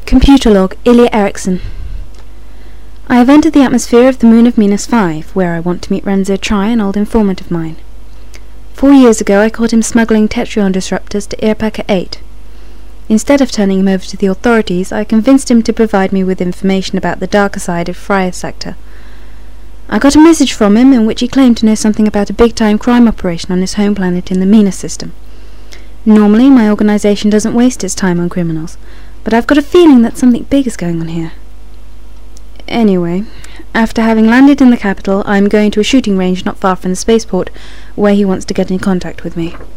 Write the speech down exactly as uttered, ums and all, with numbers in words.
Computer log, Ilya Eriksson. I have entered the atmosphere of the moon of Minas five, where I want to meet Renzo Try, an old informant of mine. Four years ago I caught him smuggling Tetrion disruptors to Irpaka eight. Instead of turning him over to the authorities, I convinced him to provide me with information about the darker side of Freya Sector. I got a message from him in which he claimed to know something about a big-time crime operation on his home planet in the Minas system. Normally my organization doesn't waste its time on criminals, but I've got a feeling that something big is going on here. Anyway, after having landed in the capital, I'm going to a shooting range not far from the spaceport, where he wants to get in contact with me.